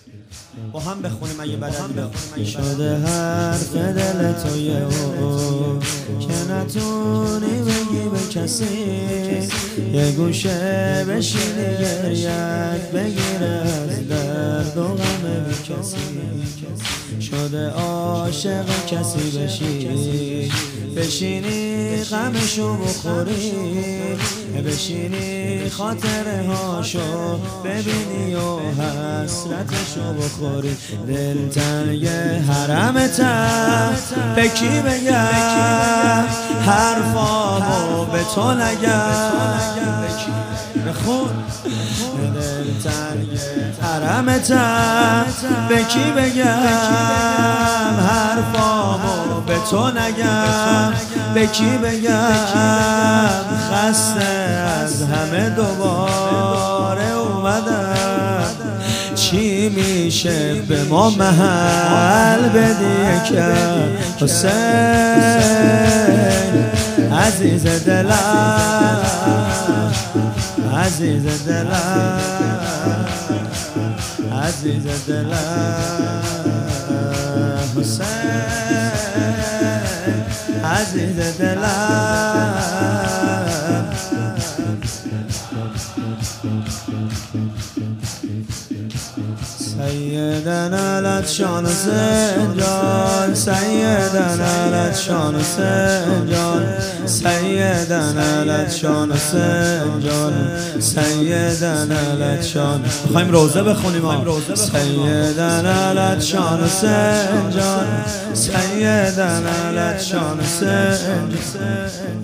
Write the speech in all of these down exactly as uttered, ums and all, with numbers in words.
با هم بخونیم اگه بلدی. شده حرف دل تو یه او که نتونی بگی به کسی، یه گوشه بشینی گریت بگیره از درد و غم بی کسی. شده عاشق کسی بشی، بشینی غمشو بخوری، بشینی خاطره هاشو ببینی و حسرتشو بخوری. دل تنگ حرمتم به کی بگم، حرفامو به تو نگم. بخون. دل تنگ حرمتم به کی بگم، حرفامو به تو نگم. به کی بگم خسته از همه دوباره اومدم. چی میشه به ما محل بدی که حسین عزیز دلم، عزیز دلم، عزیز دلم. حسین عزیز دلم. سیدنا لطشان حسین جان، سیدنا لطشان حسین جان، سیدنا لطشان حسین جان، سیدنا لطشان. میخوایم روزه بخونیم. سیدنا لطشان حسین جان، سیدنا لطشان حسین جان.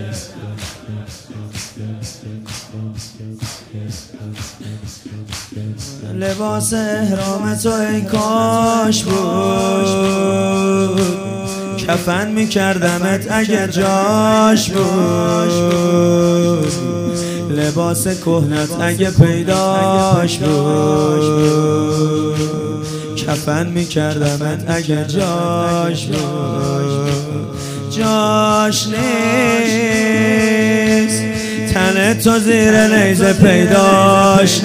لباس احرام تو ای کاش بود، کفن میکردمت اگه جاش بود. لباس کهنت اگه پیداش بود، کفن میکردمت اگه جاش بود. جاش نیست تن تو زیر نیزه پیداش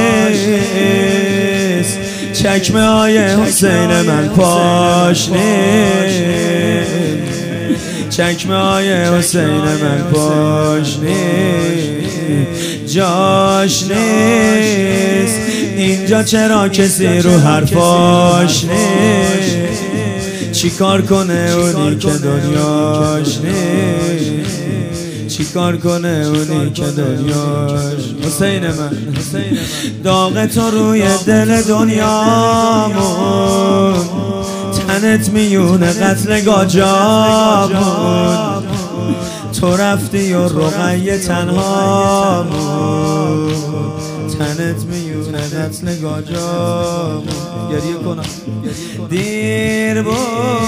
نیست، چکمه های حسین من پاش نیست، چکمه های حسین من پاش نیست. جاش نیست اینجا چرا کسی رو حرفاش نیست. چی کار کنه اونی که دنیاش نیست، چی کار کنه اونی که دنیاش. حسین من داغ تو روی دل دنیامون، تنت میونه قتل گاجامون. تو رفتی و رقیه تنهامون، تنت میونه قتل گاجامون. گریه کنم. دیر بود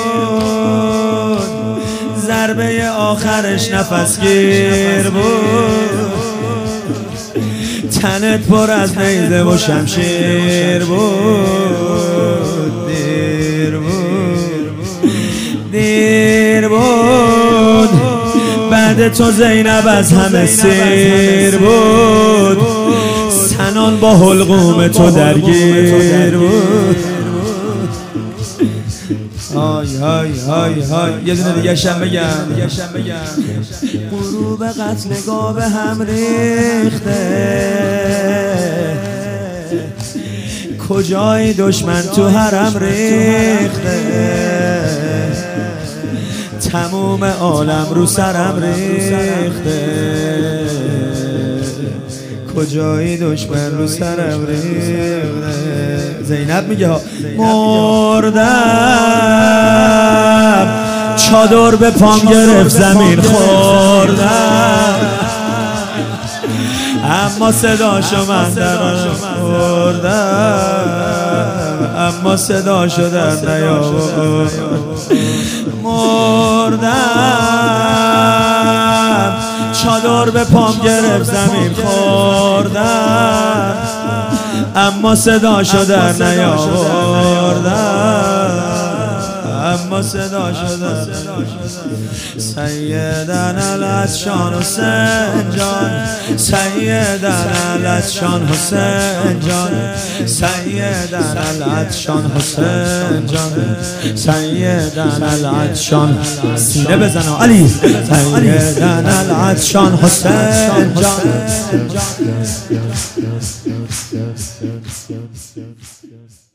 ضربه آخرش نفسگیر بود، تنت پر از نیزه و شمشیر بود. دیر بود، دیر بود بعد تو زینب از همه سیر بود، سنان با حلقوم تو درگیر بود. های های های های. یه دونه دیگه شم بگم. غروب قتلگاه به هم ریخته، کجای دشمن تو حرم ریخته، تموم عالم رو سرم ریخته، کجای دشمن رو سرم ریخته. زینب میگه مردم، چادر به پام گرفت زمین خوردم، اما صداشو من درارم خوردم، اما صداشو در نیاورد. مردم، چادر به پام گرفت زمین خوردم، اما صداشو در نیاوردم، اما صدا شده سیدن العطشان حسین جان، سیدن العطشان حسین جان، سیدن العطشان حسین جان، سیدن العطشان. سینه بزن علی، سیدن العطشان حسین جان.